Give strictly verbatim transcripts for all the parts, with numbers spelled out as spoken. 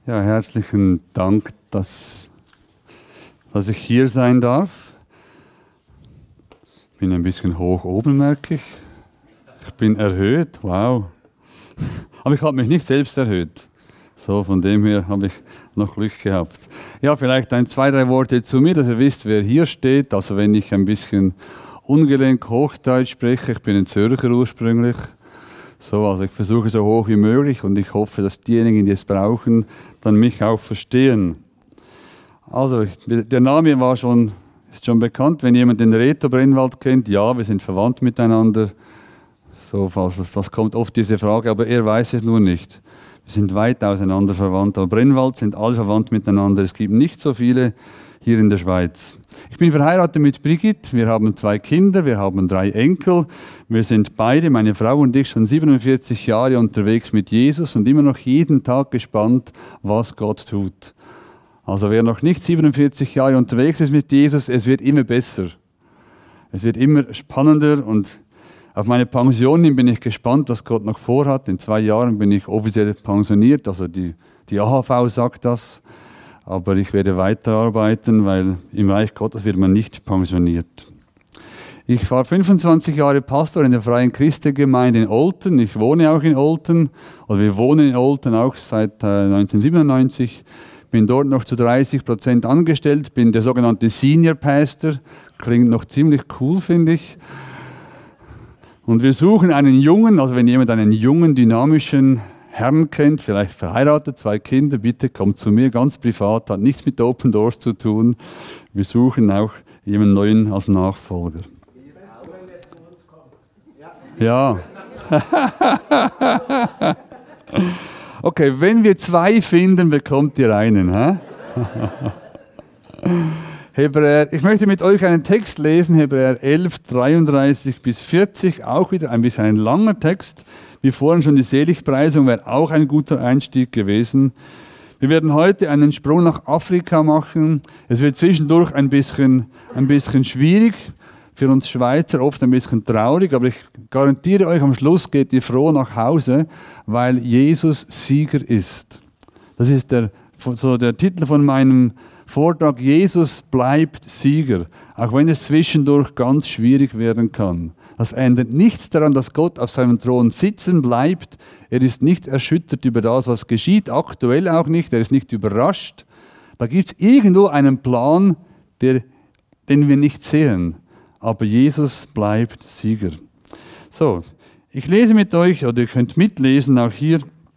Ja, herzlichen Dank, dass, dass ich hier sein darf. Ich bin ein bisschen hoch oben, merke ich. Ich bin erhöht, wow. Aber ich habe mich nicht selbst erhöht. So, von dem her habe ich noch Glück gehabt. Ja, vielleicht ein, zwei, drei Worte zu mir, dass ihr wisst, wer hier steht. Also wenn ich ein bisschen ungelenk Hochdeutsch spreche, ich bin ein Zürcher ursprünglich. So, also ich versuche so hoch wie möglich und ich hoffe, dass diejenigen, die es brauchen, dann mich auch verstehen. Also, der Name war schon, ist schon bekannt. Wenn jemand den Reto Brennwald kennt, ja, wir sind verwandt miteinander. So, also das kommt oft diese Frage, aber er weiß es nur nicht. Wir sind weit auseinander verwandt, aber Brennwald sind alle verwandt miteinander. Es gibt nicht so viele hier in der Schweiz. Ich bin verheiratet mit Brigitte, wir haben zwei Kinder, wir haben drei Enkel. Wir sind beide, meine Frau und ich, schon siebenundvierzig Jahre unterwegs mit Jesus und immer noch jeden Tag gespannt, was Gott tut. Also wer noch nicht siebenundvierzig Jahre unterwegs ist mit Jesus, es wird immer besser. Es wird immer spannender und auf meine Pension hin bin ich gespannt, was Gott noch vorhat. In zwei Jahren bin ich offiziell pensioniert, also die, die A H V sagt das. Aber ich werde weiterarbeiten, weil im Reich Gottes wird man nicht pensioniert. Ich war fünfundzwanzig Jahre Pastor in der Freien Christengemeinde in Olten. Ich wohne auch in Olten, oder wir wohnen in Olten auch seit äh, neunzehnhundertsiebenundneunzig. Bin dort noch zu dreißig Prozent angestellt, bin der sogenannte Senior Pastor. Klingt noch ziemlich cool, finde ich. Und wir suchen einen jungen, also wenn jemand einen jungen, dynamischen Herrn kennt, vielleicht verheiratet, zwei Kinder, bitte kommt zu mir, ganz privat, hat nichts mit Open Doors zu tun. Wir suchen auch jemanden neuen als Nachfolger. Wenn er zu uns kommt. Ja. Okay, wenn wir zwei finden, bekommt ihr einen. Hä? Hebräer, ich möchte mit euch einen Text lesen, Hebräer elf, dreiunddreißig bis vierzig, auch wieder ein bisschen ein langer Text. Wie vorhin schon die Seligpreisung wäre auch ein guter Einstieg gewesen. Wir werden heute einen Sprung nach Afrika machen. Es wird zwischendurch ein bisschen, ein bisschen schwierig, für uns Schweizer oft ein bisschen traurig, aber ich garantiere euch, am Schluss geht ihr froh nach Hause, weil Jesus Sieger ist. Das ist der, so der Titel von meinem Vortrag, Jesus bleibt Sieger, auch wenn es zwischendurch ganz schwierig werden kann. Das ändert nichts daran, dass Gott auf seinem Thron sitzen bleibt. Er ist nicht erschüttert über das, was geschieht, aktuell auch nicht. Er ist nicht überrascht. Da gibt es irgendwo einen Plan, der, den wir nicht sehen. Aber Jesus bleibt Sieger. So, ich lese mit euch, oder ihr könnt mitlesen, auch hier.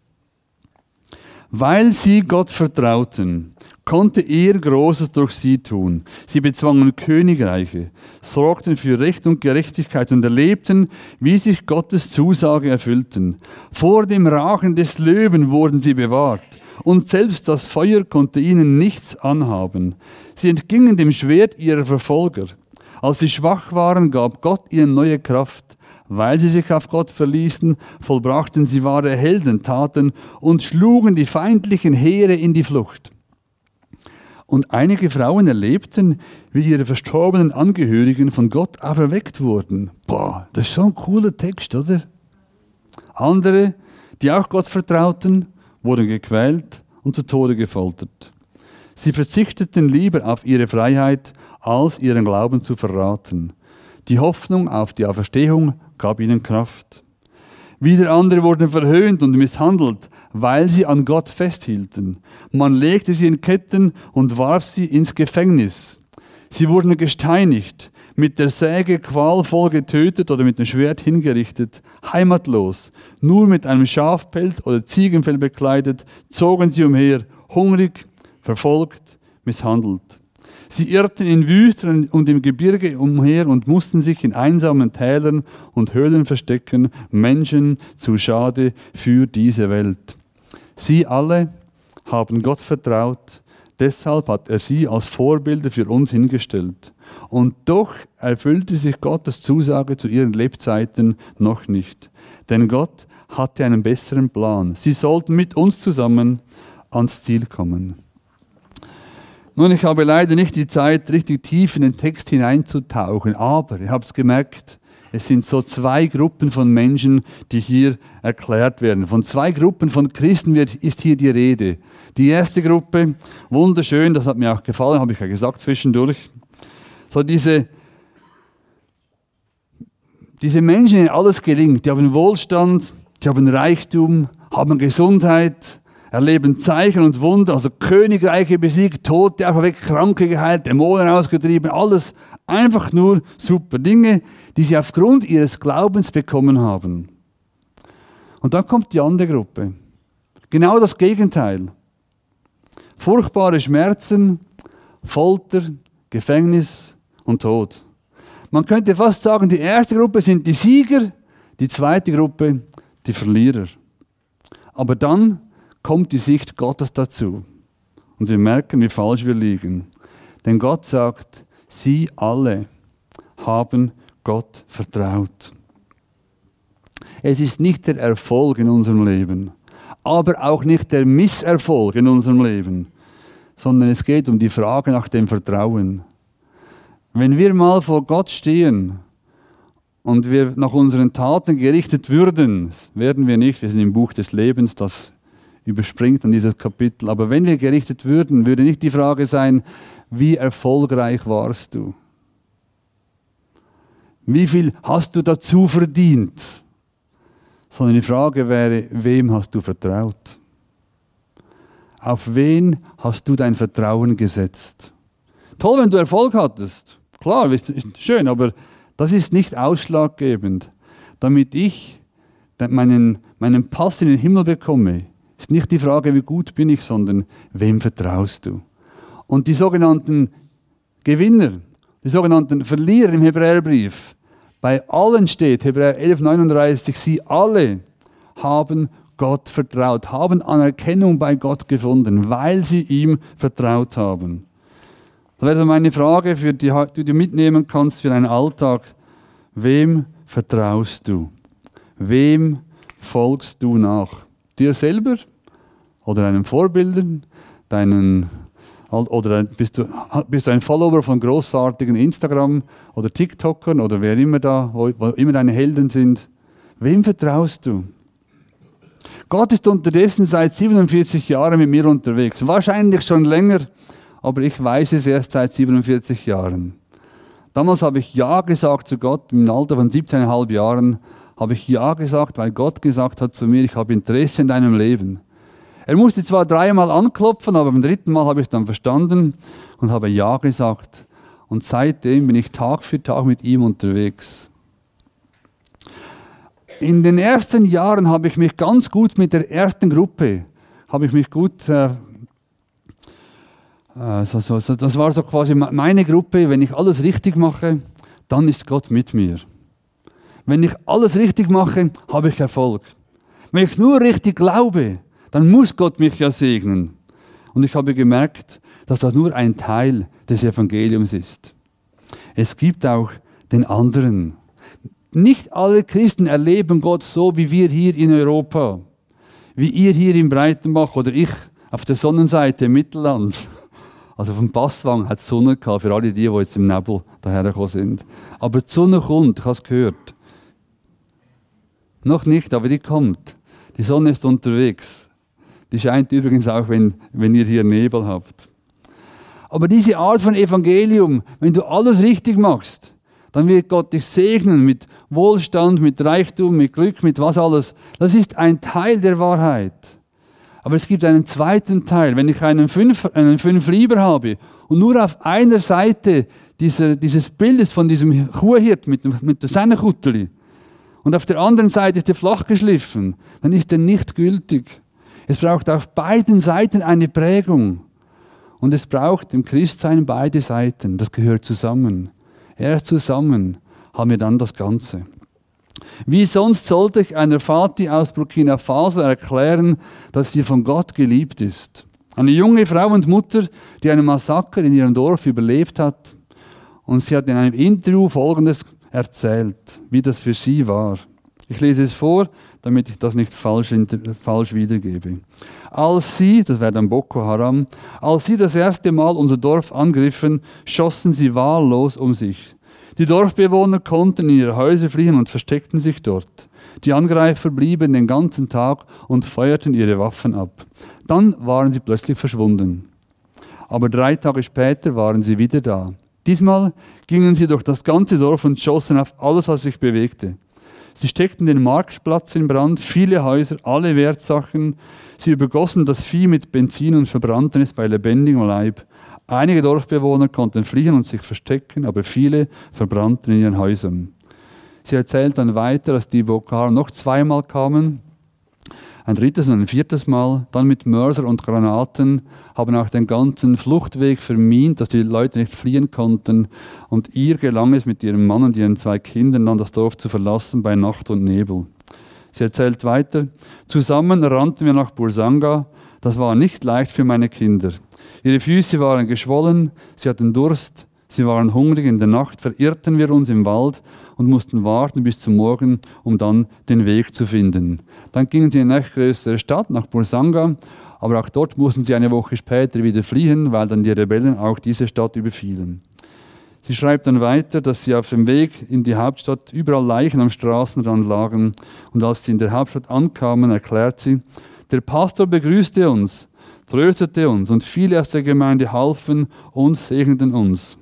Weil sie Gott vertrauten, konnte er Großes durch sie tun. Sie bezwangen Königreiche, sorgten für Recht und Gerechtigkeit und erlebten, wie sich Gottes Zusage erfüllten. Vor dem Rachen des Löwen wurden sie bewahrt, und selbst das Feuer konnte ihnen nichts anhaben. Sie entgingen dem Schwert ihrer Verfolger. Als sie schwach waren, gab Gott ihnen neue Kraft. Weil sie sich auf Gott verließen, vollbrachten sie wahre Heldentaten und schlugen die feindlichen Heere in die Flucht. Und einige Frauen erlebten, wie ihre verstorbenen Angehörigen von Gott auferweckt wurden. Boah, das ist so ein cooler Text, oder? Andere, die auch Gott vertrauten, wurden gequält und zu Tode gefoltert. Sie verzichteten lieber auf ihre Freiheit, als ihren Glauben zu verraten. Die Hoffnung auf die Auferstehung gab ihnen Kraft. Wieder andere wurden verhöhnt und misshandelt, weil sie an Gott festhielten. Man legte sie in Ketten und warf sie ins Gefängnis. Sie wurden gesteinigt, mit der Säge qualvoll getötet oder mit dem Schwert hingerichtet, heimatlos, nur mit einem Schafpelz oder Ziegenfell bekleidet, zogen sie umher, hungrig, verfolgt, misshandelt. Sie irrten in Wüsten und im Gebirge umher und mussten sich in einsamen Tälern und Höhlen verstecken, Menschen zu Schade für diese Welt. Sie alle haben Gott vertraut, deshalb hat er sie als Vorbilder für uns hingestellt. Und doch erfüllte sich Gottes Zusage zu ihren Lebzeiten noch nicht. Denn Gott hatte einen besseren Plan. Sie sollten mit uns zusammen ans Ziel kommen. Nun, ich habe leider nicht die Zeit, richtig tief in den Text hineinzutauchen, aber ihr habt es gemerkt, Es sind so zwei Gruppen von Menschen, die hier erklärt werden. Von zwei Gruppen von Christen wird, ist hier die Rede. Die erste Gruppe, wunderschön, das hat mir auch gefallen, habe ich ja gesagt zwischendurch. So diese, diese Menschen, denen alles gelingt, die haben Wohlstand, die haben Reichtum, haben Gesundheit, erleben Zeichen und Wunder, also Königreiche besiegt, Tote einfach weg, Kranke geheilt, Dämonen ausgetrieben, alles einfach nur super Dinge, die sie aufgrund ihres Glaubens bekommen haben. Und dann kommt die andere Gruppe. Genau das Gegenteil. Furchtbare Schmerzen, Folter, Gefängnis und Tod. Man könnte fast sagen, die erste Gruppe sind die Sieger, die zweite Gruppe die Verlierer. Aber dann kommt die Sicht Gottes dazu. Und wir merken, wie falsch wir liegen. Denn Gott sagt, sie alle haben Gott vertraut. Es ist nicht der Erfolg in unserem Leben, aber auch nicht der Misserfolg in unserem Leben, sondern es geht um die Frage nach dem Vertrauen. Wenn wir mal vor Gott stehen und wir nach unseren Taten gerichtet würden, werden wir nicht, wir sind im Buch des Lebens, das überspringt an dieses Kapitel, aber wenn wir gerichtet würden, würde nicht die Frage sein, wie erfolgreich warst du? Wie viel hast du dazu verdient? Sondern die Frage wäre, wem hast du vertraut? Auf wen hast du dein Vertrauen gesetzt? Toll, wenn du Erfolg hattest. Klar, ist schön, aber das ist nicht ausschlaggebend. Damit ich meinen, meinen Pass in den Himmel bekomme, ist nicht die Frage, wie gut bin ich, sondern wem vertraust du? Und die sogenannten Gewinner, die sogenannten Verlierer im Hebräerbrief, bei allen steht, Hebräer elf neununddreißig, sie alle haben Gott vertraut, haben Anerkennung bei Gott gefunden, weil sie ihm vertraut haben. Das wäre meine Frage, für die, die du mitnehmen kannst für deinen Alltag. Wem vertraust du? Wem folgst du nach? Dir selber oder deinen Vorbildern, deinen, oder bist du, bist du ein Follower von großartigen Instagram oder TikTokern oder wer immer da, wo, wo immer deine Helden sind? Wem vertraust du? Gott ist unterdessen seit siebenundvierzig Jahren mit mir unterwegs. Wahrscheinlich schon länger, aber ich weiß es erst seit siebenundvierzig Jahren. Damals habe ich Ja gesagt zu Gott, im Alter von siebzehn Komma fünf Jahren habe ich Ja gesagt, weil Gott gesagt hat zu mir, ich habe Interesse in deinem Leben. Er musste zwar dreimal anklopfen, aber beim dritten Mal habe ich es dann verstanden und habe Ja gesagt. Und seitdem bin ich Tag für Tag mit ihm unterwegs. In den ersten Jahren habe ich mich ganz gut mit der ersten Gruppe, habe ich mich gut, äh, äh, so, so, so, das war so quasi meine Gruppe, wenn ich alles richtig mache, dann ist Gott mit mir. Wenn ich alles richtig mache, habe ich Erfolg. Wenn ich nur richtig glaube, dann muss Gott mich ja segnen. Und ich habe gemerkt, dass das nur ein Teil des Evangeliums ist. Es gibt auch den anderen. Nicht alle Christen erleben Gott so wie wir hier in Europa. Wie ihr hier in Breitenbach oder ich auf der Sonnenseite im Mittelland. Also vom Passwang hat es Sonne gehabt, für alle die, die jetzt im Nebel dahergekommen sind. Aber die Sonne kommt, ich habe es gehört. Noch nicht, aber die kommt. Die Sonne ist unterwegs. Die scheint übrigens auch, wenn, wenn ihr hier Nebel habt. Aber diese Art von Evangelium, wenn du alles richtig machst, dann wird Gott dich segnen mit Wohlstand, mit Reichtum, mit Glück, mit was alles. Das ist ein Teil der Wahrheit. Aber es gibt einen zweiten Teil. Wenn ich einen Fünf, einen Fünf-Lieber habe und nur auf einer Seite dieser, dieses Bildes von diesem Kuhhirt mit, mit der Sennekutteli und auf der anderen Seite ist er flach geschliffen, dann ist er nicht gültig. Es braucht auf beiden Seiten eine Prägung. Und es braucht im Christsein beide Seiten. Das gehört zusammen. Erst zusammen haben wir dann das Ganze. Wie sonst sollte ich einer Fati aus Burkina Faso erklären, dass sie von Gott geliebt ist? Eine junge Frau und Mutter, die einen Massaker in ihrem Dorf überlebt hat. Und sie hat in einem Interview Folgendes erzählt, wie das für sie war. Ich lese es vor, damit ich das nicht falsch, falsch wiedergebe. Als sie, das wäre dann Boko Haram, als sie das erste Mal unser Dorf angriffen, schossen sie wahllos um sich. Die Dorfbewohner konnten in ihre Häuser fliehen und versteckten sich dort. Die Angreifer blieben den ganzen Tag und feuerten ihre Waffen ab. Dann waren sie plötzlich verschwunden. Aber drei Tage später waren sie wieder da. Diesmal gingen sie durch das ganze Dorf und schossen auf alles, was sich bewegte. Sie steckten den Marktplatz in Brand, viele Häuser, alle Wertsachen. Sie übergossen das Vieh mit Benzin und verbrannten es bei lebendigem Leib. Einige Dorfbewohner konnten fliehen und sich verstecken, aber viele verbrannten in ihren Häusern. Sie erzählt dann weiter, dass die Boko noch zweimal kamen, ein drittes und ein viertes Mal, dann mit Mörser und Granaten, haben auch den ganzen Fluchtweg vermint, dass die Leute nicht fliehen konnten. Und ihr gelang es mit ihrem Mann und ihren zwei Kindern dann das Dorf zu verlassen bei Nacht und Nebel. Sie erzählt weiter, zusammen rannten wir nach Bursanga, das war nicht leicht für meine Kinder. Ihre Füße waren geschwollen, sie hatten Durst, sie waren hungrig, in der Nacht verirrten wir uns im Wald und mussten warten bis zum Morgen, um dann den Weg zu finden. Dann gingen sie in eine nächstgrößere Stadt, nach Bursanga, aber auch dort mussten sie eine Woche später wieder fliehen, weil dann die Rebellen auch diese Stadt überfielen. Sie schreibt dann weiter, dass sie auf dem Weg in die Hauptstadt überall Leichen am Straßenrand lagen. Und als sie in der Hauptstadt ankamen, erklärt sie, der Pastor begrüßte uns, tröstete uns und viele aus der Gemeinde halfen und segneten uns.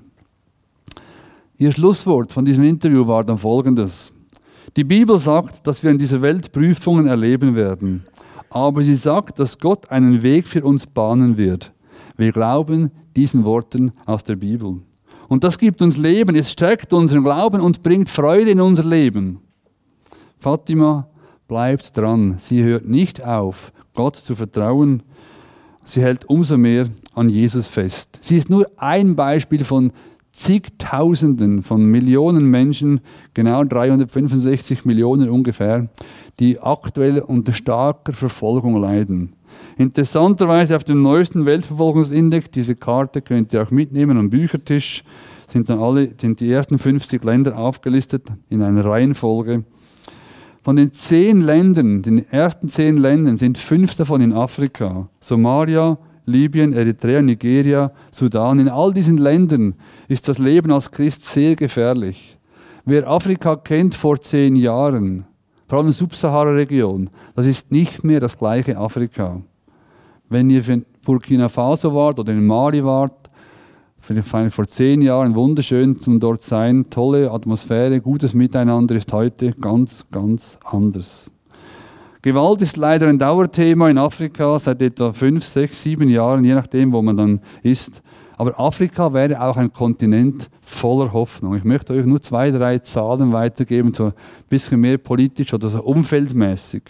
Ihr Schlusswort von diesem Interview war dann folgendes. Die Bibel sagt, dass wir in dieser Welt Prüfungen erleben werden. Aber sie sagt, dass Gott einen Weg für uns bahnen wird. Wir glauben diesen Worten aus der Bibel. Und das gibt uns Leben, es stärkt unseren Glauben und bringt Freude in unser Leben. Fatima bleibt dran. Sie hört nicht auf, Gott zu vertrauen. Sie hält umso mehr an Jesus fest. Sie ist nur ein Beispiel von zigtausenden, von Millionen Menschen, genau dreihundertfünfundsechzig Millionen ungefähr, die aktuell unter starker Verfolgung leiden. Interessanterweise auf dem neuesten Weltverfolgungsindex, diese Karte könnt ihr auch mitnehmen am Büchertisch, sind dann alle, sind die ersten fünfzig Länder aufgelistet in einer Reihenfolge. Von den zehn Ländern, den ersten zehn Ländern, sind fünf davon in Afrika. Somalia, Libyen, Eritrea, Nigeria, Sudan. In all diesen Ländern ist das Leben als Christ sehr gefährlich. Wer Afrika kennt vor zehn Jahren, vor allem die Subsahara-Region, das ist nicht mehr das gleiche Afrika. Wenn ihr in Burkina Faso wart oder in Mali wart, vor zehn Jahren wunderschön zum dort sein, tolle Atmosphäre, gutes Miteinander ist heute ganz, ganz anders. Gewalt ist leider ein Dauerthema in Afrika seit etwa fünf, sechs, sieben Jahren, je nachdem, wo man dann ist. Aber Afrika wäre auch ein Kontinent voller Hoffnung. Ich möchte euch nur zwei, drei Zahlen weitergeben, so ein bisschen mehr politisch oder so umfeldmäßig.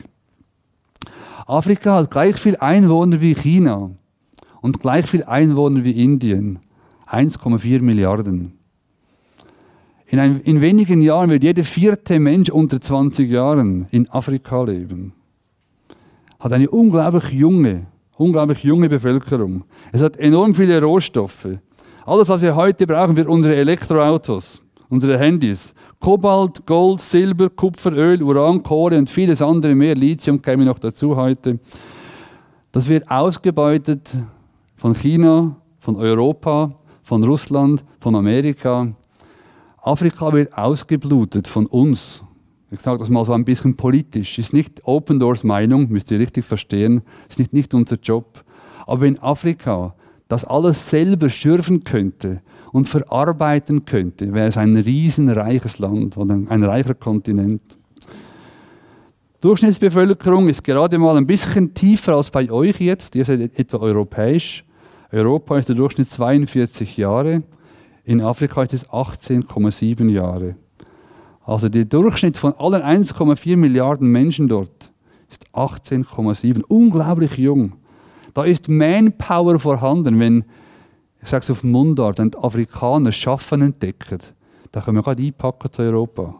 Afrika hat gleich viel Einwohner wie China und gleich viel Einwohner wie Indien. eins Komma vier Milliarden. In, ein, in wenigen Jahren wird jeder vierte Mensch unter zwanzig Jahren in Afrika leben. Hat eine unglaublich junge, unglaublich junge Bevölkerung. Es hat enorm viele Rohstoffe. Alles, was wir heute brauchen, für unsere Elektroautos, unsere Handys. Kobalt, Gold, Silber, Kupfer, Öl, Uran, Kohle und vieles andere mehr. Lithium käme noch dazu heute. Das wird ausgebeutet von China, von Europa, von Russland, von Amerika. Afrika wird ausgeblutet von uns. Ich sage das mal so ein bisschen politisch. Ist nicht Open Doors Meinung, müsst ihr richtig verstehen. Ist nicht, nicht unser Job. Aber wenn Afrika das alles selber schürfen könnte und verarbeiten könnte, wäre es ein riesenreiches Land oder ein reicher Kontinent. Durchschnittsbevölkerung ist gerade mal ein bisschen tiefer als bei euch jetzt. Ihr seid etwa europäisch. Europa ist der Durchschnitt zweiundvierzig Jahre. In Afrika ist es achtzehn Komma sieben Jahre. Also der Durchschnitt von allen eins Komma vier Milliarden Menschen dort ist achtzehn Komma sieben. Unglaublich jung. Da ist Manpower vorhanden, wenn, ich sage es auf Mundart, ein Afrikaner Schaffen entdecken, da können wir gerade einpacken zu Europa.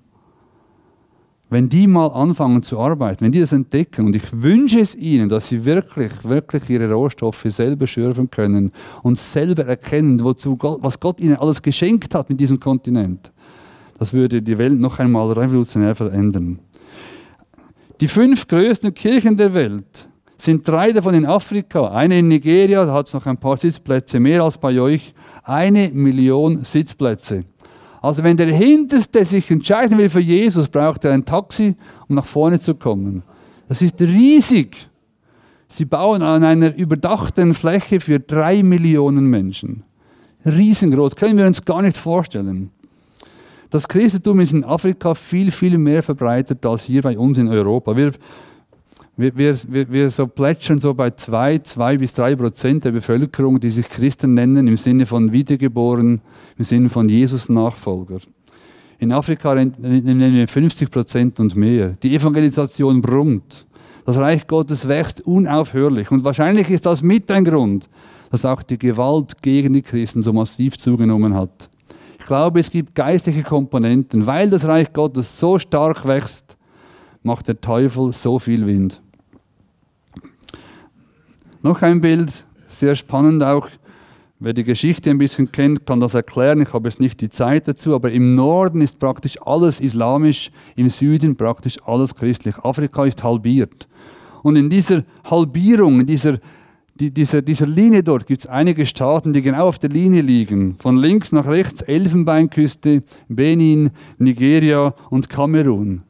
Wenn die mal anfangen zu arbeiten, wenn die das entdecken, und ich wünsche es ihnen, dass sie wirklich, wirklich ihre Rohstoffe selber schürfen können und selber erkennen, wozu Gott, was Gott ihnen alles geschenkt hat mit diesem Kontinent. Das würde die Welt noch einmal revolutionär verändern. Die fünf größten Kirchen der Welt sind drei davon in Afrika. Eine in Nigeria, da hat es noch ein paar Sitzplätze mehr als bei euch. Eine Million Sitzplätze. Also wenn der Hinterste sich entscheiden will für Jesus, braucht er ein Taxi, um nach vorne zu kommen. Das ist riesig. Sie bauen an einer überdachten Fläche für drei Millionen Menschen. Riesengroß, können wir uns gar nicht vorstellen. Das Christentum ist in Afrika viel, viel mehr verbreitet als hier bei uns in Europa. Wir, wir, wir, wir so plätschern so bei zwei, zwei bis drei Prozent der Bevölkerung, die sich Christen nennen, im Sinne von Wiedergeboren, im Sinne von Jesus-Nachfolger. In Afrika nennen wir fünfzig Prozent und mehr. Die Evangelisation brummt. Das Reich Gottes wächst unaufhörlich. Und wahrscheinlich ist das mit ein Grund, dass auch die Gewalt gegen die Christen so massiv zugenommen hat. Ich glaube, es gibt geistliche Komponenten. Weil das Reich Gottes so stark wächst, macht der Teufel so viel Wind. Noch ein Bild, sehr spannend auch. Wer die Geschichte ein bisschen kennt, kann das erklären. Ich habe jetzt nicht die Zeit dazu, aber im Norden ist praktisch alles islamisch, im Süden praktisch alles christlich. Afrika ist halbiert. Und in dieser Halbierung, in dieser Die, dieser, dieser Linie dort gibt es einige Staaten, die genau auf der Linie liegen. Von links nach rechts Elfenbeinküste, Benin, Nigeria und Kamerun.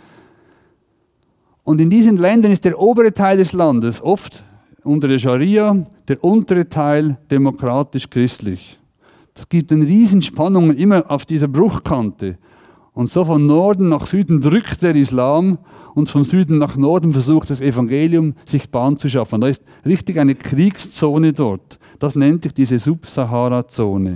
Und in diesen Ländern ist der obere Teil des Landes oft unter der Scharia, der untere Teil demokratisch-christlich. Es gibt eine Riesenspannung immer auf dieser Bruchkante. Und so von Norden nach Süden drückt der Islam und von Süden nach Norden versucht das Evangelium, sich Bahn zu schaffen. Da ist richtig eine Kriegszone dort. Das nennt sich diese Subsahara-Zone.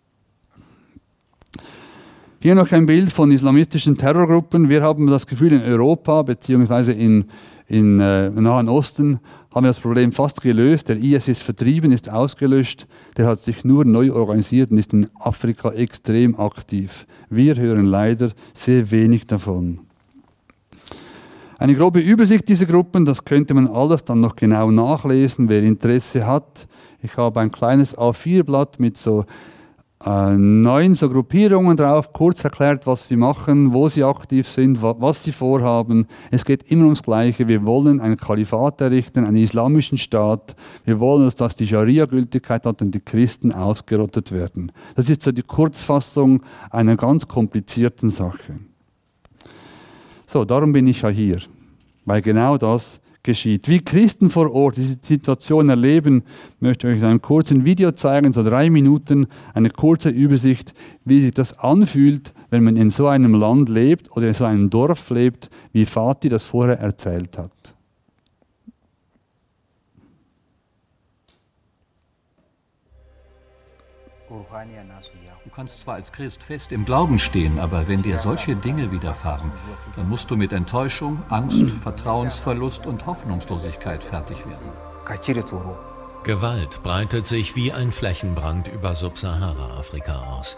Hier noch ein Bild von islamistischen Terrorgruppen. Wir haben das Gefühl, in Europa bzw. in, in äh, Nahen Osten haben wir das Problem fast gelöst. Der I S ist vertrieben, ist ausgelöscht. Der hat sich nur neu organisiert und ist in Afrika extrem aktiv. Wir hören leider sehr wenig davon. Eine grobe Übersicht dieser Gruppen, das könnte man alles dann noch genau nachlesen, wer Interesse hat. Ich habe ein kleines A vier Blatt mit so äh, neun so Gruppierungen drauf, kurz erklärt, was sie machen, wo sie aktiv sind, wa was sie vorhaben. Es geht immer ums Gleiche. Wir wollen ein Kalifat errichten, einen islamischen Staat. Wir wollen, dass die Scharia Gültigkeit hat und die Christen ausgerottet werden. Das ist so die Kurzfassung einer ganz komplizierten Sache. So, darum bin ich ja hier, weil genau das geschieht. Wie Christen vor Ort diese Situation erleben, möchte ich euch in einem kurzen Video zeigen, so drei Minuten, eine kurze Übersicht, wie sich das anfühlt, wenn man in so einem Land lebt oder in so einem Dorf lebt, wie Fatih das vorher erzählt hat. Du kannst zwar als Christ fest im Glauben stehen, aber wenn dir solche Dinge widerfahren, dann musst du mit Enttäuschung, Angst, Vertrauensverlust und Hoffnungslosigkeit fertig werden. Gewalt breitet sich wie ein Flächenbrand über Subsahara-Afrika aus.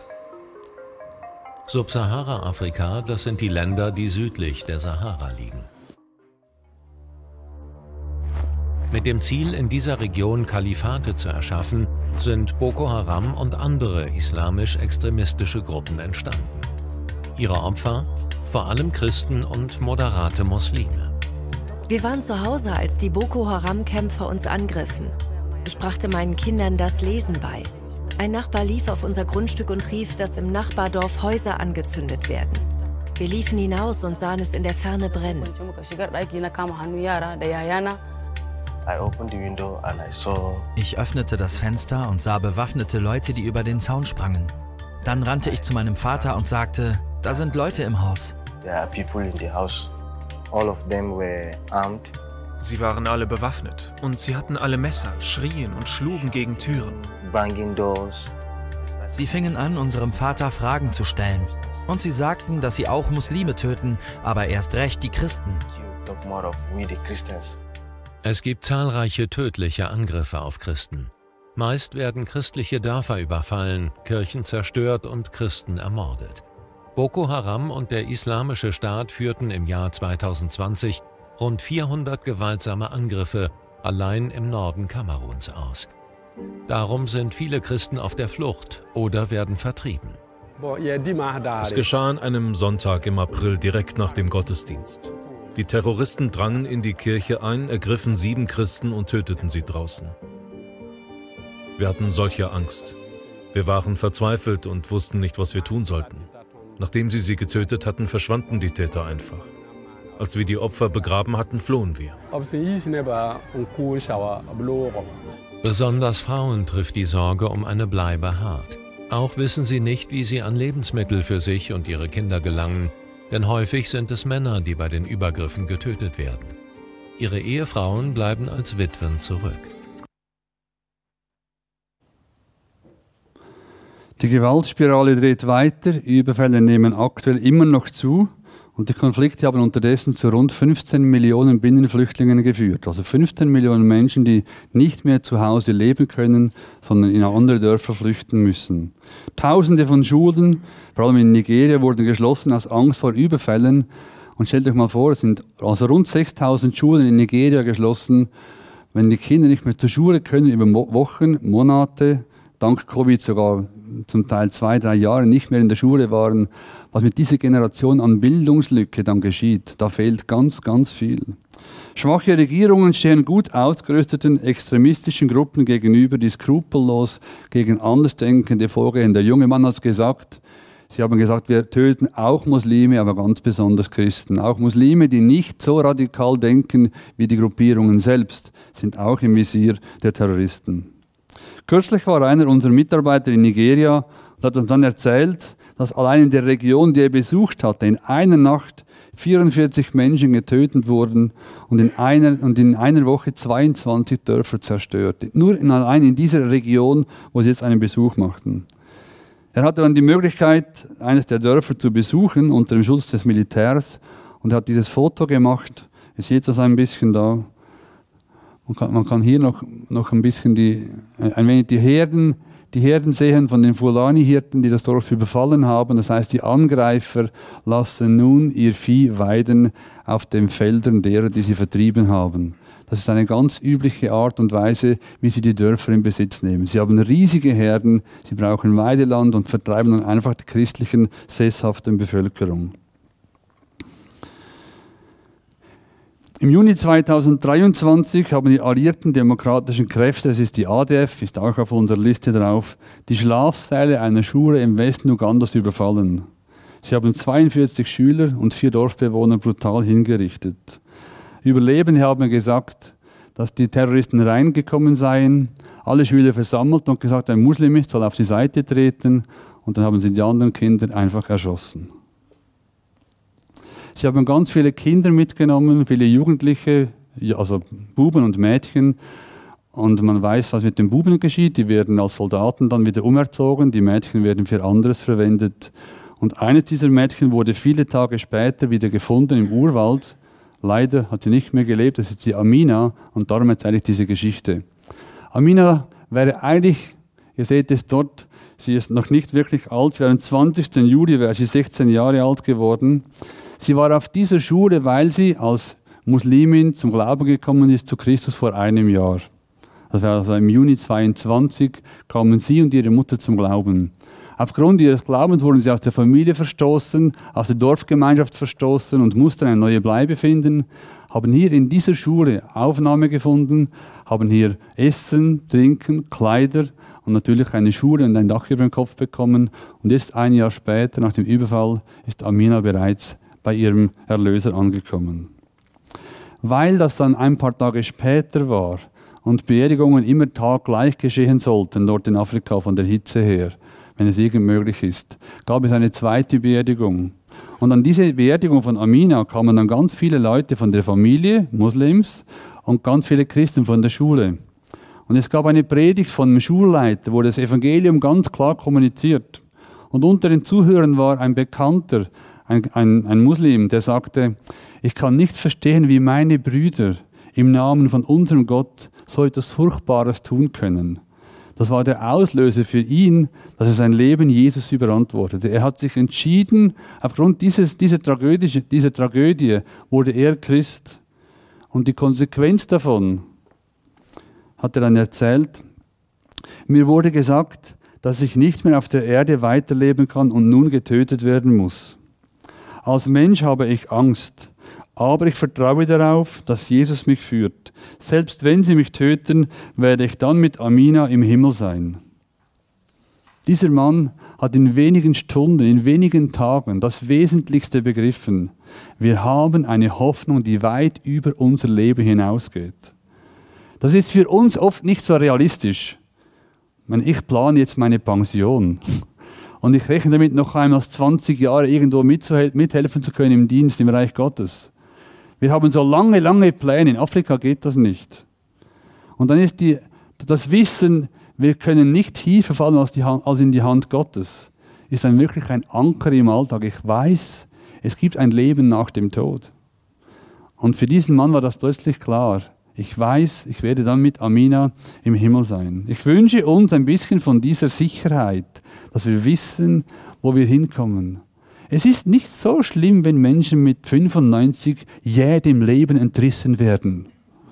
Subsahara-Afrika, das sind die Länder, die südlich der Sahara liegen. Mit dem Ziel, in dieser Region Kalifate zu erschaffen, sind Boko Haram und andere islamisch-extremistische Gruppen entstanden. Ihre Opfer? Vor allem Christen und moderate Muslime. Wir waren zu Hause, als die Boko Haram-Kämpfer uns angriffen. Ich brachte meinen Kindern das Lesen bei. Ein Nachbar lief auf unser Grundstück und rief, dass im Nachbardorf Häuser angezündet werden. Wir liefen hinaus und sahen es in der Ferne brennen. Ich öffnete das Fenster und sah bewaffnete Leute, die über den Zaun sprangen. Dann rannte ich zu meinem Vater und sagte, da sind Leute im Haus. Sie waren alle bewaffnet und sie hatten alle Messer, schrien und schlugen gegen Türen. Sie fingen an, unserem Vater Fragen zu stellen. Und sie sagten, dass sie auch Muslime töten, aber erst recht die Christen. Es gibt zahlreiche tödliche Angriffe auf Christen. Meist werden christliche Dörfer überfallen, Kirchen zerstört und Christen ermordet. Boko Haram und der Islamische Staat führten im Jahr zweitausendzwanzig rund vierhundert gewaltsame Angriffe allein im Norden Kameruns aus. Darum sind viele Christen auf der Flucht oder werden vertrieben. Es geschah an einem Sonntag im April direkt nach dem Gottesdienst. Die Terroristen drangen in die Kirche ein, ergriffen sieben Christen und töteten sie draußen. Wir hatten solche Angst. Wir waren verzweifelt und wussten nicht, was wir tun sollten. Nachdem sie sie getötet hatten, verschwanden die Täter einfach. Als wir die Opfer begraben hatten, flohen wir. Besonders Frauen trifft die Sorge um eine Bleibe hart. Auch wissen sie nicht, wie sie an Lebensmittel für sich und ihre Kinder gelangen, denn häufig sind es Männer, die bei den Übergriffen getötet werden. Ihre Ehefrauen bleiben als Witwen zurück. Die Gewaltspirale dreht weiter, Überfälle nehmen aktuell immer noch zu und die Konflikte haben unterdessen zu rund fünfzehn Millionen Binnenflüchtlingen geführt. Also fünfzehn Millionen Menschen, die nicht mehr zu Hause leben können, sondern in andere Dörfer flüchten müssen. Tausende von Schulen, vor allem in Nigeria, wurden geschlossen aus Angst vor Überfällen. Und stellt euch mal vor, es sind also rund sechstausend Schulen in Nigeria geschlossen. Wenn die Kinder nicht mehr zur Schule können, über Wochen, Monate, dank Covid sogar zum Teil zwei, drei Jahre nicht mehr in der Schule waren, was mit dieser Generation an Bildungslücke dann geschieht, da fehlt ganz, ganz viel. Schwache Regierungen stehen gut ausgerüsteten extremistischen Gruppen gegenüber, die skrupellos gegen Andersdenkende vorgehen. Der junge Mann hat es gesagt, sie haben gesagt, wir töten auch Muslime, aber ganz besonders Christen. Auch Muslime, die nicht so radikal denken wie die Gruppierungen selbst, sind auch im Visier der Terroristen. Kürzlich war einer unserer Mitarbeiter in Nigeria und hat uns dann erzählt, dass allein in der Region, die er besucht hatte, in einer Nacht vierundvierzig Menschen getötet wurden und in einer, und in einer Woche zweiundzwanzig Dörfer zerstört. Nur in, allein in dieser Region, wo sie jetzt einen Besuch machten. Er hatte dann die Möglichkeit, eines der Dörfer zu besuchen unter dem Schutz des Militärs und hat dieses Foto gemacht. Ihr seht das ein bisschen da. Man kann, man kann hier noch, noch ein bisschen die, ein wenig die Herden, die Herden sehen von den Fulani-Hirten, die das Dorf überfallen haben. Das heißt, die Angreifer lassen nun ihr Vieh weiden auf den Feldern derer, die sie vertrieben haben. Das ist eine ganz übliche Art und Weise, wie sie die Dörfer in Besitz nehmen. Sie haben riesige Herden, sie brauchen Weideland und vertreiben dann einfach die christlichen, sesshaften Bevölkerung. Im Juni zweitausenddreiundzwanzig haben die alliierten demokratischen Kräfte, das ist die A D F, ist auch auf unserer Liste drauf, die Schlafsäle einer Schule im Westen Ugandas überfallen. Sie haben zweiundvierzig Schüler und vier Dorfbewohner brutal hingerichtet. Überlebende haben gesagt, dass die Terroristen reingekommen seien, alle Schüler versammelt und gesagt, ein Muslim soll auf die Seite treten und dann haben sie die anderen Kinder einfach erschossen. Sie haben ganz viele Kinder mitgenommen, viele Jugendliche, also Buben und Mädchen. Und man weiß, was mit den Buben geschieht. Die werden als Soldaten dann wieder umerzogen, die Mädchen werden für anderes verwendet. Und eines dieser Mädchen wurde viele Tage später wieder gefunden im Urwald. Leider hat sie nicht mehr gelebt, das ist die Amina und darum erzähle ich diese Geschichte. Amina wäre eigentlich, ihr seht es dort, sie ist noch nicht wirklich alt, wäre am zwanzigsten Juli wäre sie sechzehn Jahre alt geworden. Sie war auf dieser Schule, weil sie als Muslimin zum Glauben gekommen ist zu Christus vor einem Jahr. Also, also im Juni zweiundzwanzig kamen sie und ihre Mutter zum Glauben. Aufgrund ihres Glaubens wurden sie aus der Familie verstoßen, aus der Dorfgemeinschaft verstoßen und mussten eine neue Bleibe finden, haben hier in dieser Schule Aufnahme gefunden, haben hier Essen, Trinken, Kleider und natürlich eine Schule und ein Dach über den Kopf bekommen. Und jetzt ein Jahr später, nach dem Überfall, ist Amina bereits bei ihrem Erlöser angekommen. Weil das dann ein paar Tage später war und Beerdigungen immer taggleich geschehen sollten, dort in Afrika von der Hitze her, wenn es irgend möglich ist, gab es eine zweite Beerdigung. Und an diese Beerdigung von Amina kamen dann ganz viele Leute von der Familie, Muslims, und ganz viele Christen von der Schule. Und es gab eine Predigt von dem Schulleiter, wo das Evangelium ganz klar kommuniziert. Und unter den Zuhörern war ein Bekannter, Ein, ein, ein Muslim, der sagte, ich kann nicht verstehen, wie meine Brüder im Namen von unserem Gott so etwas Furchtbares tun können. Das war der Auslöser für ihn, dass er sein Leben Jesus überantwortete. Er hat sich entschieden, aufgrund dieses, dieser, Tragödie, dieser Tragödie wurde er Christ. Und die Konsequenz davon hat er dann erzählt, mir wurde gesagt, dass ich nicht mehr auf der Erde weiterleben kann und nun getötet werden muss. Als Mensch habe ich Angst, aber ich vertraue darauf, dass Jesus mich führt. Selbst wenn sie mich töten, werde ich dann mit Amina im Himmel sein. Dieser Mann hat in wenigen Stunden, in wenigen Tagen das Wesentlichste begriffen. Wir haben eine Hoffnung, die weit über unser Leben hinausgeht. Das ist für uns oft nicht so realistisch. Ich meine, ich plane jetzt meine Pension und ich rechne damit, noch einmal zwanzig Jahre irgendwo mithelfen zu können im Dienst, im Reich Gottes. Wir haben so lange, lange Pläne. In Afrika geht das nicht. Und dann ist die, das Wissen, wir können nicht tiefer fallen als, die, als in die Hand Gottes, ist dann wirklich ein Anker im Alltag. Ich weiß, es gibt ein Leben nach dem Tod. Und für diesen Mann war das plötzlich klar. Ich weiß, ich werde dann mit Amina im Himmel sein. Ich wünsche uns ein bisschen von dieser Sicherheit, dass wir wissen, wo wir hinkommen. Es ist nicht so schlimm, wenn Menschen mit fünfundneunzig jäh dem Leben entrissen werden.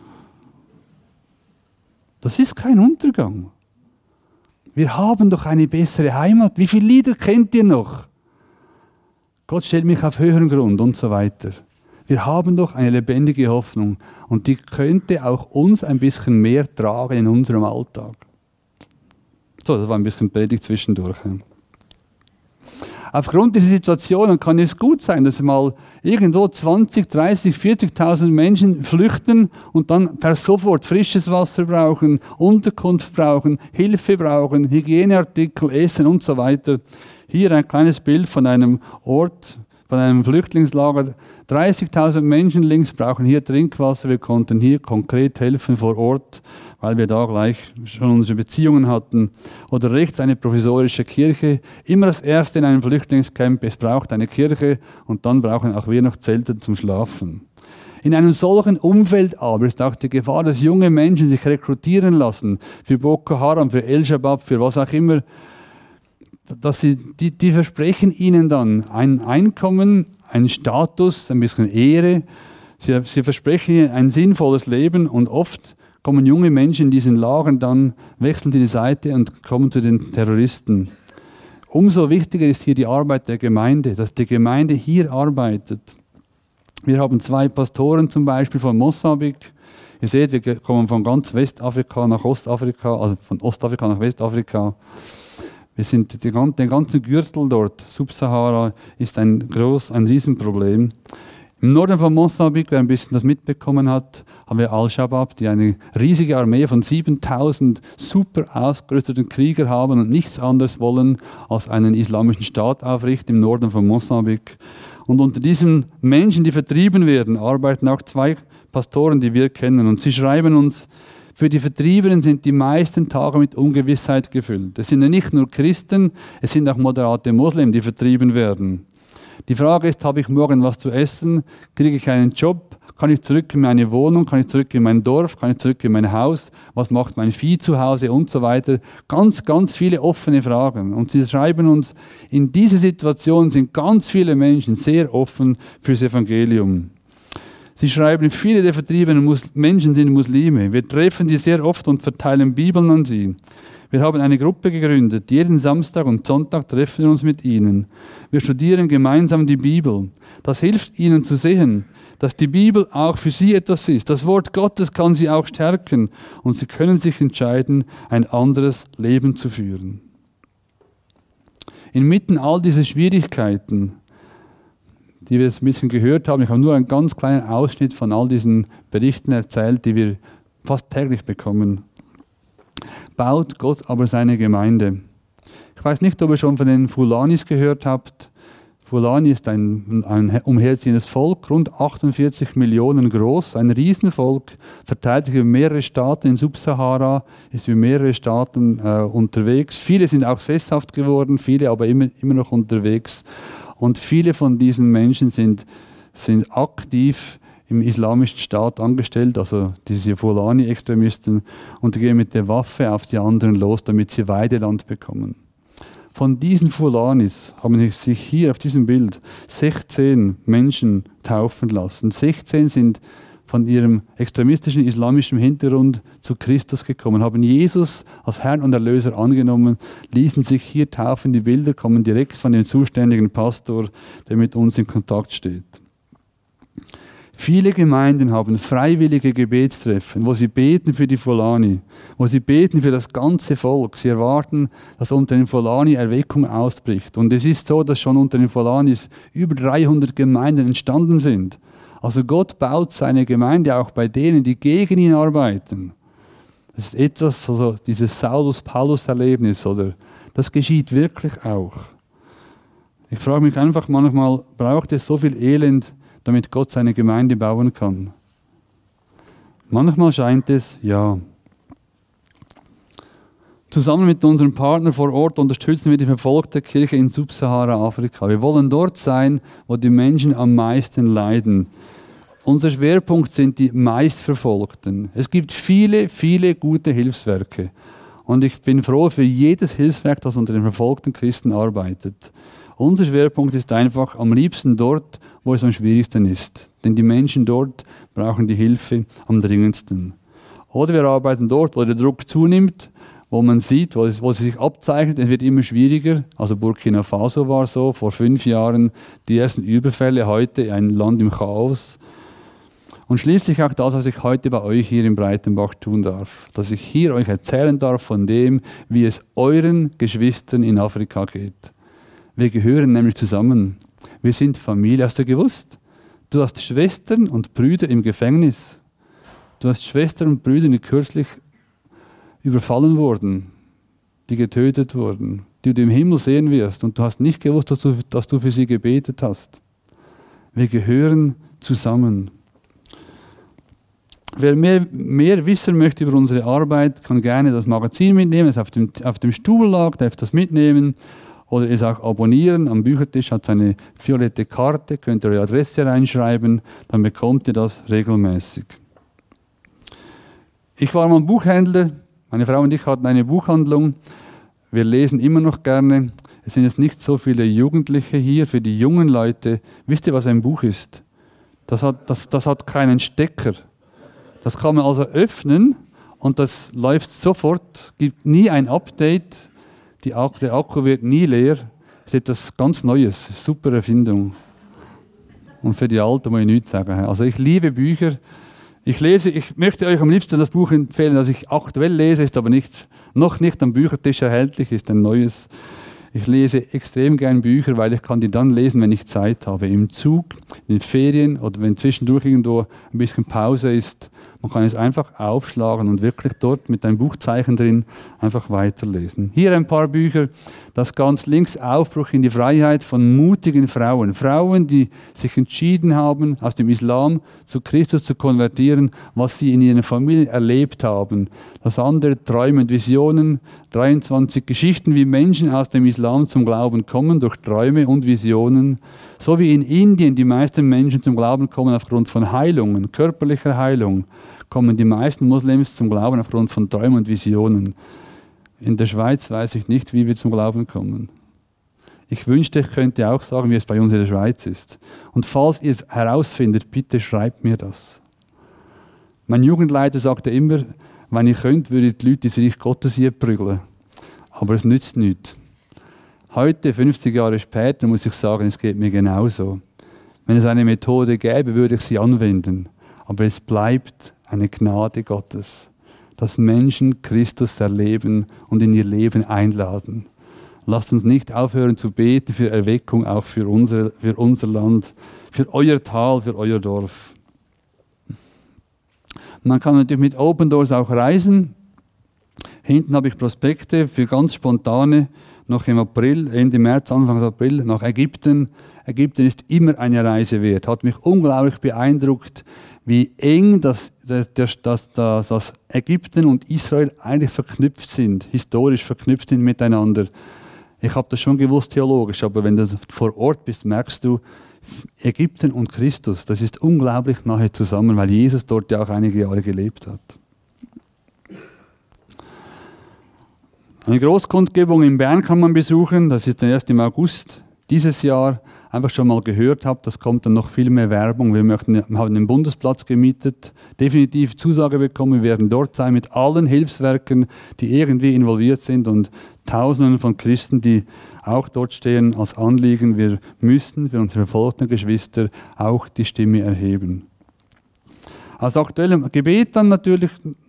Das ist kein Untergang. Wir haben doch eine bessere Heimat. Wie viele Lieder kennt ihr noch? Gott stellt mich auf höheren Grund und so weiter. Wir haben doch eine lebendige Hoffnung und die könnte auch uns ein bisschen mehr tragen in unserem Alltag. So, das war ein bisschen Predigt zwischendurch. Aufgrund dieser Situationen kann es gut sein, dass mal irgendwo zwanzig, dreißig, vierzigtausend Menschen flüchten und dann per sofort frisches Wasser brauchen, Unterkunft brauchen, Hilfe brauchen, Hygieneartikel, Essen und so weiter. Hier ein kleines Bild von einem Ort, von einem Flüchtlingslager. dreißigtausend Menschen links brauchen hier Trinkwasser. Wir konnten hier konkret helfen vor Ort, weil wir da gleich schon unsere Beziehungen hatten. Oder rechts eine provisorische Kirche. Immer das Erste in einem Flüchtlingscamp, es braucht eine Kirche und dann brauchen auch wir noch Zelte zum Schlafen. In einem solchen Umfeld aber ist auch die Gefahr, dass junge Menschen sich rekrutieren lassen für Boko Haram, für El-Shabaab, für was auch immer. Dass sie, die, die versprechen ihnen dann ein Einkommen, einen Status, ein bisschen Ehre. Sie, sie versprechen ihnen ein sinnvolles Leben und oft kommen junge Menschen in diesen Lagern dann, wechseln die Seite und kommen zu den Terroristen. Umso wichtiger ist hier die Arbeit der Gemeinde, dass die Gemeinde hier arbeitet. Wir haben zwei Pastoren zum Beispiel von Mosambik. Ihr seht, wir kommen von ganz Westafrika nach Ostafrika, also von Ostafrika nach Westafrika. Wir sind den ganzen Gürtel dort. Subsahara ist ein groß, ein Riesenproblem. Im Norden von Mosambik, wer ein bisschen das mitbekommen hat, haben wir Al-Shabaab, die eine riesige Armee von siebentausend super ausgerüsteten Kriegern haben und nichts anderes wollen, als einen islamischen Staat aufrichten im Norden von Mosambik. Und unter diesen Menschen, die vertrieben werden, arbeiten auch zwei Pastoren, die wir kennen. Und sie schreiben uns, für die Vertriebenen sind die meisten Tage mit Ungewissheit gefüllt. Es sind ja nicht nur Christen, es sind auch moderate Muslimen, die vertrieben werden. Die Frage ist, habe ich morgen was zu essen? Kriege ich einen Job? Kann ich zurück in meine Wohnung? Kann ich zurück in mein Dorf? Kann ich zurück in mein Haus? Was macht mein Vieh zu Hause? Und so weiter. Ganz, ganz viele offene Fragen. Und sie schreiben uns, in dieser Situation sind ganz viele Menschen sehr offen fürs Evangelium. Sie schreiben, viele der vertriebenen Mus- Menschen sind Muslime. Wir treffen sie sehr oft und verteilen Bibeln an sie. Wir haben eine Gruppe gegründet. Jeden Samstag und Sonntag treffen wir uns mit ihnen. Wir studieren gemeinsam die Bibel. Das hilft ihnen zu sehen, dass die Bibel auch für sie etwas ist. Das Wort Gottes kann sie auch stärken und sie können sich entscheiden, ein anderes Leben zu führen. Inmitten all dieser Schwierigkeiten, die wir jetzt ein bisschen gehört haben, ich habe nur einen ganz kleinen Ausschnitt von all diesen Berichten erzählt, die wir fast täglich bekommen, baut Gott aber seine Gemeinde. Ich weiß nicht, ob ihr schon von den Fulanis gehört habt. Fulani ist ein, ein umherziehendes Volk, rund achtundvierzig Millionen groß, ein Riesenvolk, verteilt sich über mehrere Staaten in Subsahara, ist über mehrere Staaten äh, unterwegs. Viele sind auch sesshaft geworden, viele aber immer, immer noch unterwegs. Und viele von diesen Menschen sind, sind aktiv im islamischen Staat angestellt, also diese Fulani-Extremisten, und die gehen mit der Waffe auf die anderen los, damit sie Weideland bekommen. Von diesen Fulanis haben sich hier auf diesem Bild sechzehn Menschen taufen lassen. sechzehn sind von ihrem extremistischen islamischen Hintergrund zu Christus gekommen, haben Jesus als Herrn und Erlöser angenommen, ließen sich hier taufen. Die Bilder kommen direkt von dem zuständigen Pastor, der mit uns in Kontakt steht. Viele Gemeinden haben freiwillige Gebetstreffen, wo sie beten für die Fulani, wo sie beten für das ganze Volk. Sie erwarten, dass unter den Fulani Erweckung ausbricht. Und es ist so, dass schon unter den Fulanis über dreihundert Gemeinden entstanden sind. Also Gott baut seine Gemeinde auch bei denen, die gegen ihn arbeiten. Das ist etwas, also dieses Saulus-Paulus-Erlebnis, oder? Das geschieht wirklich auch. Ich frage mich einfach manchmal, braucht es so viel Elend, damit Gott seine Gemeinde bauen kann? Manchmal scheint es, ja. Zusammen mit unseren Partnern vor Ort unterstützen wir die verfolgte Kirche in Subsahara-Afrika. Wir wollen dort sein, wo die Menschen am meisten leiden. Unser Schwerpunkt sind die meistverfolgten. Es gibt viele, viele gute Hilfswerke. Und ich bin froh für jedes Hilfswerk, das unter den verfolgten Christen arbeitet. Unser Schwerpunkt ist einfach am liebsten dort, wo es am schwierigsten ist. Denn die Menschen dort brauchen die Hilfe am dringendsten. Oder wir arbeiten dort, wo der Druck zunimmt, wo man sieht, wo es, wo es sich abzeichnet, es wird immer schwieriger. Also Burkina Faso war so, vor fünf Jahren die ersten Überfälle, heute ein Land im Chaos. Und schließlich auch das, was ich heute bei euch hier in Breitenbach tun darf. Dass ich hier euch erzählen darf von dem, wie es euren Geschwistern in Afrika geht. Wir gehören nämlich zusammen. Wir sind Familie. Hast du gewusst? Du hast Schwestern und Brüder im Gefängnis. Du hast Schwestern und Brüder, die kürzlich überfallen wurden, die getötet wurden, die du im Himmel sehen wirst. Und du hast nicht gewusst, dass du, dass du für sie gebetet hast. Wir gehören zusammen. Wer mehr, mehr wissen möchte über unsere Arbeit, kann gerne das Magazin mitnehmen. Es auf dem, auf dem Stuhl lag, darf das mitnehmen. Oder es auch abonnieren. Am Büchertisch hat es eine violette Karte, könnt ihr eure Adresse reinschreiben, dann bekommt ihr das regelmäßig. Ich war mal Buchhändler, meine Frau und ich hatten eine Buchhandlung. Wir lesen immer noch gerne. Es sind jetzt nicht so viele Jugendliche hier. Für die jungen Leute, wisst ihr, was ein Buch ist? Das hat, das, das hat keinen Stecker. Das kann man also öffnen und das läuft sofort, gibt nie ein Update. Die Akku, der Akku wird nie leer. Das ist etwas ganz Neues, super Erfindung. Und für die Alten muss ich nichts sagen. Also ich liebe Bücher. Ich lese, ich möchte euch am liebsten das Buch empfehlen, das ich aktuell lese, ist aber nicht, noch nicht am Büchertisch erhältlich, ist ein neues. Ich lese extrem gern Bücher, weil ich kann die dann lesen, wenn ich Zeit habe. Im Zug, in den Ferien oder wenn zwischendurch irgendwo ein bisschen Pause ist. Man kann es einfach aufschlagen und wirklich dort mit einem Buchzeichen drin einfach weiterlesen. Hier ein paar Bücher. Das ganz links, Aufbruch in die Freiheit von mutigen Frauen. Frauen, die sich entschieden haben, aus dem Islam zu Christus zu konvertieren, was sie in ihren Familien erlebt haben. Das andere, Träume und Visionen. dreiundzwanzig Geschichten, wie Menschen aus dem Islam zum Glauben kommen, durch Träume und Visionen. So wie in Indien die meisten Menschen zum Glauben kommen aufgrund von Heilungen, körperlicher Heilung, kommen die meisten Moslems zum Glauben aufgrund von Träumen und Visionen. In der Schweiz weiß ich nicht, wie wir zum Glauben kommen. Ich wünschte, ich könnte auch sagen, wie es bei uns in der Schweiz ist. Und falls ihr es herausfindet, bitte schreibt mir das. Mein Jugendleiter sagte immer, wenn ich könnte, würde ich die Leute ins Reich Gottes hier prügeln. Aber es nützt nichts. Heute, fünfzig Jahre später, muss ich sagen, es geht mir genauso. Wenn es eine Methode gäbe, würde ich sie anwenden. Aber es bleibt eine Gnade Gottes, dass Menschen Christus erleben und in ihr Leben einladen. Lasst uns nicht aufhören zu beten für Erweckung, auch für unser, für unser Land, für euer Tal, für euer Dorf. Man kann natürlich mit Open Doors auch reisen. Hinten habe ich Prospekte für ganz spontane, noch im April, Ende März, Anfang April, nach Ägypten. Ägypten ist immer eine Reise wert. Hat mich unglaublich beeindruckt, wie eng das, das, das, das, das Ägypten und Israel eigentlich verknüpft sind, historisch verknüpft sind miteinander. Ich habe das schon gewusst theologisch, aber wenn du vor Ort bist, merkst du, Ägypten und Christus, das ist unglaublich nahe zusammen, weil Jesus dort ja auch einige Jahre gelebt hat. Eine Großkundgebung in Bern kann man besuchen, das ist erst im August dieses Jahr. Einfach schon mal gehört habe, das kommt dann noch viel mehr Werbung. Wir, möchten, wir haben den Bundesplatz gemietet, definitiv Zusage bekommen, wir werden dort sein mit allen Hilfswerken, die irgendwie involviert sind und Tausenden von Christen, die auch dort stehen als Anliegen. Wir müssen für unsere verfolgten Geschwister auch die Stimme erheben. Aus aktuellem Gebet dann natürlich,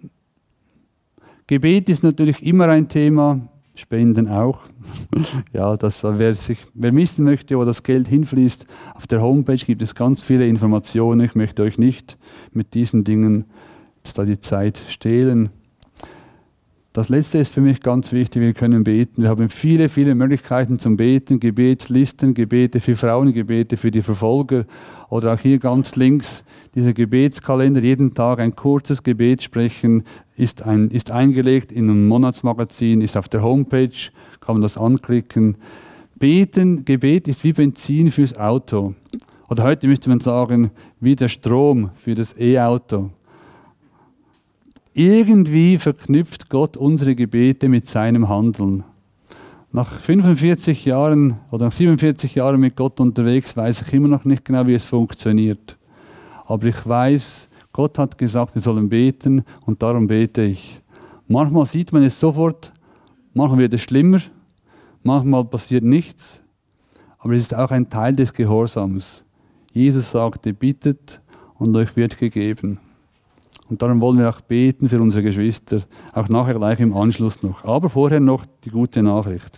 Gebet ist natürlich immer ein Thema, Spenden auch. Ja, das, wer, sich, wer wissen möchte, wo das Geld hinfließt, auf der Homepage gibt es ganz viele Informationen. Ich möchte euch nicht mit diesen Dingen jetzt da die Zeit stehlen. Das Letzte ist für mich ganz wichtig, wir können beten. Wir haben viele, viele Möglichkeiten zum Beten, Gebetslisten, Gebete für Frauen, Gebete für die Verfolger oder auch hier ganz links dieser Gebetskalender, jeden Tag ein kurzes Gebet sprechen, ist, ein, ist eingelegt in ein Monatsmagazin, ist auf der Homepage, kann man das anklicken. Beten, Gebet ist wie Benzin fürs Auto. Oder heute müsste man sagen, wie der Strom für das E-Auto. Irgendwie verknüpft Gott unsere Gebete mit seinem Handeln. Nach fünfundvierzig Jahren oder nach siebenundvierzig Jahren mit Gott unterwegs weiß ich immer noch nicht genau, wie es funktioniert. Aber ich weiß, Gott hat gesagt, wir sollen beten und darum bete ich. Manchmal sieht man es sofort, manchmal wird es schlimmer, manchmal passiert nichts, aber es ist auch ein Teil des Gehorsams. Jesus sagte, bittet und euch wird gegeben. Und darum wollen wir auch beten für unsere Geschwister, auch nachher gleich im Anschluss noch. Aber vorher noch die gute Nachricht.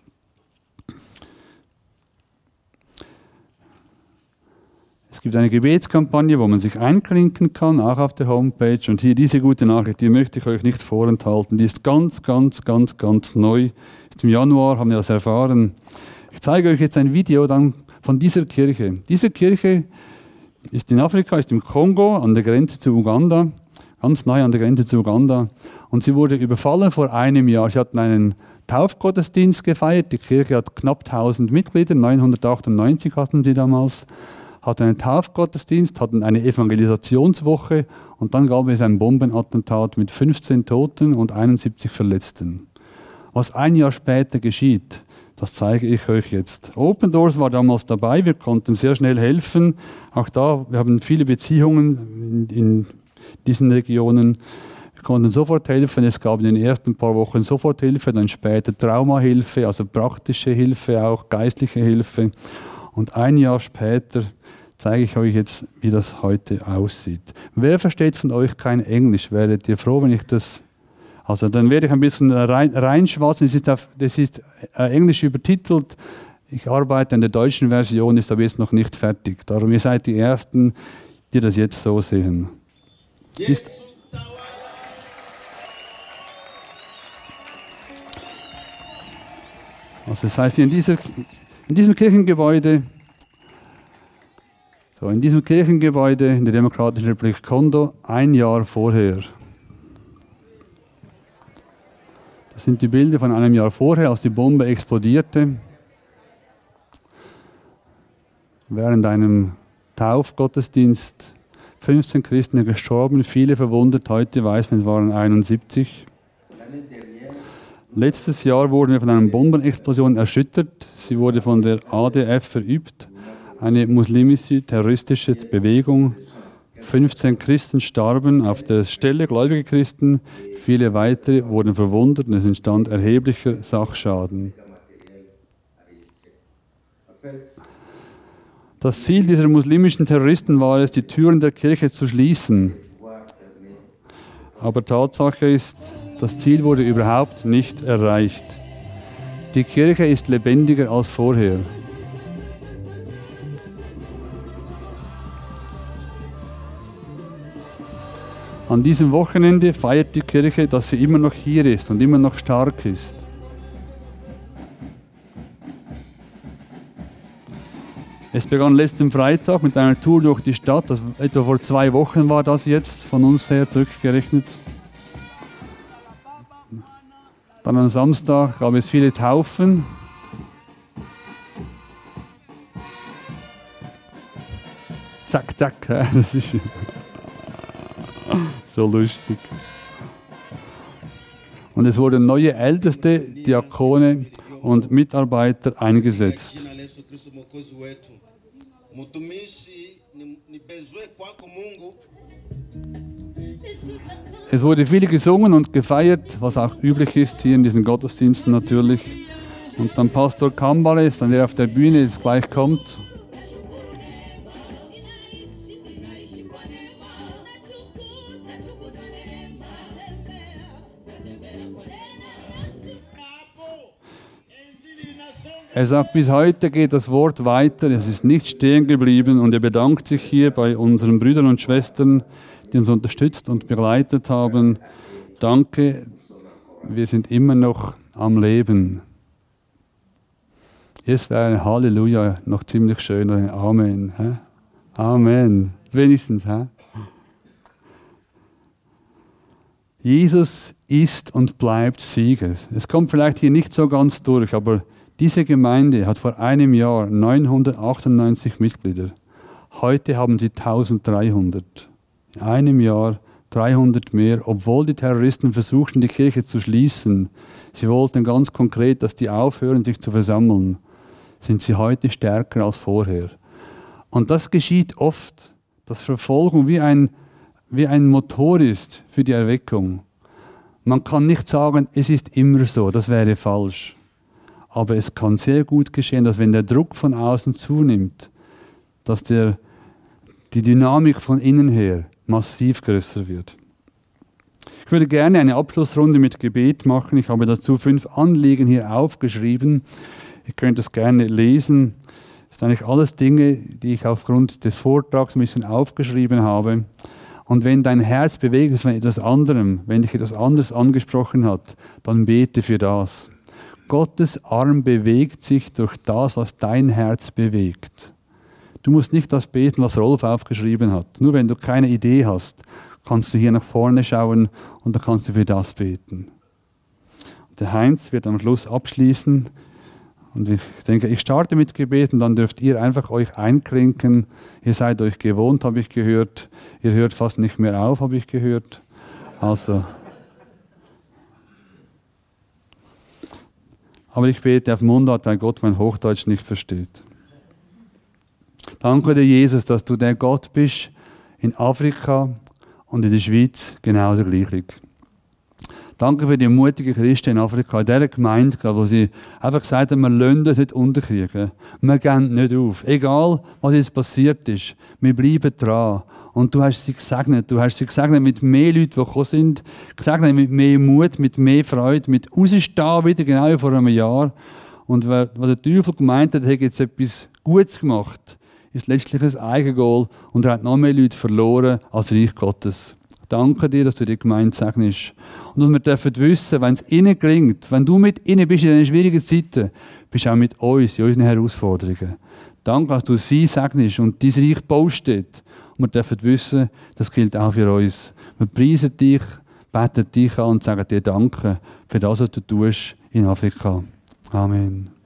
Es gibt eine Gebetskampagne, wo man sich einklinken kann, auch auf der Homepage. Und hier diese gute Nachricht, die möchte ich euch nicht vorenthalten. Die ist ganz, ganz, ganz, ganz neu. Ist im Januar, haben wir das erfahren. Ich zeige euch jetzt ein Video dann von dieser Kirche. Diese Kirche ist in Afrika, ist im Kongo, an der Grenze zu Uganda, ganz nahe an der Grenze zu Uganda. Und sie wurde überfallen vor einem Jahr. Sie hatten einen Taufgottesdienst gefeiert. Die Kirche hat knapp tausend Mitglieder, neunhundertachtundneunzig hatten sie damals. Hatten einen Taufgottesdienst, hatten eine Evangelisationswoche und dann gab es ein Bombenattentat mit fünfzehn Toten und einundsiebzig Verletzten. Was ein Jahr später geschieht, das zeige ich euch jetzt. Open Doors war damals dabei, wir konnten sehr schnell helfen. Auch da, wir haben viele Beziehungen in, in diesen Regionen. Wir konnten sofort helfen. Es gab in den ersten paar Wochen Soforthilfe, dann später Traumahilfe, also praktische Hilfe, auch geistliche Hilfe. Und ein Jahr später zeige ich euch jetzt, wie das heute aussieht. Wer versteht von euch kein Englisch? Wäret ihr froh, wenn ich das... Also dann werde ich ein bisschen rein, reinschwatzen. Das ist, auf, das ist äh, englisch übertitelt. Ich arbeite an der deutschen Version, ist aber jetzt noch nicht fertig. Darum, ihr seid die Ersten, die das jetzt so sehen. Ist also das heißt, in, dieser, in diesem Kirchengebäude, so in diesem Kirchengebäude in der Demokratischen Republik Kongo, ein Jahr vorher. Das sind die Bilder von einem Jahr vorher, als die Bombe explodierte. Während einem Taufgottesdienst fünfzehn Christen gestorben, viele verwundet. Heute weiß man, es waren einundsiebzig. Letztes Jahr wurden wir von einer Bombenexplosion erschüttert. Sie wurde von der A D F verübt, eine muslimische terroristische Bewegung. fünfzehn Christen starben auf der Stelle, gläubige Christen, viele weitere wurden verwundet und es entstand erheblicher Sachschaden. Das Ziel dieser muslimischen Terroristen war es, die Türen der Kirche zu schließen. Aber Tatsache ist, das Ziel wurde überhaupt nicht erreicht. Die Kirche ist lebendiger als vorher. An diesem Wochenende feiert die Kirche, dass sie immer noch hier ist und immer noch stark ist. Es begann letzten Freitag mit einer Tour durch die Stadt, das etwa vor zwei Wochen war das jetzt, von uns her zurückgerechnet. Dann am Samstag gab es viele Taufen. Zack, zack, das ist so lustig. Und es wurden neue Älteste, Diakone und Mitarbeiter eingesetzt. Es wurde viel gesungen und gefeiert, was auch üblich ist hier in diesen Gottesdiensten natürlich. Und dann Pastor Kambale ist dann der auf der Bühne, jetzt gleich kommt. Er sagt, bis heute geht das Wort weiter, es ist nicht stehen geblieben und er bedankt sich hier bei unseren Brüdern und Schwestern, die uns unterstützt und begleitet haben. Danke, wir sind immer noch am Leben. Es wäre ein Halleluja noch ziemlich schön, ein Amen. Hä? Amen, wenigstens. Hä? Jesus ist und bleibt Sieger. Es kommt vielleicht hier nicht so ganz durch, aber diese Gemeinde hat vor einem Jahr neunhundertachtundneunzig Mitglieder. Heute haben sie eintausenddreihundert. In einem Jahr dreihundert mehr, obwohl die Terroristen versuchten, die Kirche zu schließen. Sie wollten ganz konkret, dass die aufhören, sich zu versammeln. Sind sie heute stärker als vorher. Und das geschieht oft, dass Verfolgung wie ein, wie ein Motor ist für die Erweckung. Man kann nicht sagen, es ist immer so, das wäre falsch. Aber es kann sehr gut geschehen, dass wenn der Druck von außen zunimmt, dass der, die Dynamik von innen her massiv größer wird. Ich würde gerne eine Abschlussrunde mit Gebet machen. Ich habe dazu fünf Anliegen hier aufgeschrieben. Ihr könnt es gerne lesen. Das sind eigentlich alles Dinge, die ich aufgrund des Vortrags ein bisschen aufgeschrieben habe. Und wenn dein Herz bewegt ist von etwas anderem, wenn dich etwas anderes angesprochen hat, dann bete für das. Gottes Arm bewegt sich durch das, was dein Herz bewegt. Du musst nicht das beten, was Rolf aufgeschrieben hat. Nur wenn du keine Idee hast, kannst du hier nach vorne schauen und dann kannst du für das beten. Der Heinz wird am Schluss abschließen. Und ich denke, ich starte mit Gebeten, dann dürft ihr einfach euch einklinken. Ihr seid euch gewohnt, habe ich gehört. Ihr hört fast nicht mehr auf, habe ich gehört. Also... Aber ich bete auf Mundart, weil Gott mein Hochdeutsch nicht versteht. Danke dir, Jesus, dass du der Gott bist in Afrika und in der Schweiz genauso gleich. Danke für die mutige Christen in Afrika, in dieser Gemeinde, wo sie einfach gesagt haben, wir lassen das nicht unterkriegen. Wir gehen nicht auf. Egal, was jetzt passiert ist, wir bleiben dran. Und du hast sie gesegnet. Du hast sie gesegnet mit mehr Leuten, die gekommen sind. Gesegnet mit mehr Mut, mit mehr Freude, mit Rausstehen wieder, genau wie vor einem Jahr. Und was der Teufel gemeint hat, er hat jetzt etwas Gutes gemacht, ist letztlich ein Eigengoal. Und er hat noch mehr Leute verloren als Reich Gottes. Danke dir, dass du die Gemeinde segnest. Und dass wir dürfen wissen, wenn es ihnen gelingt, wenn du mit ihnen bist in diesen schwierigen Zeiten, bist du auch mit uns in unseren Herausforderungen. Danke, dass du sie segnest und dein Reich baust dort. Und wir dürfen wissen, das gilt auch für uns. Wir preisen dich, beten dich an und sagen dir Danke für das, was du tust in Afrika. Amen.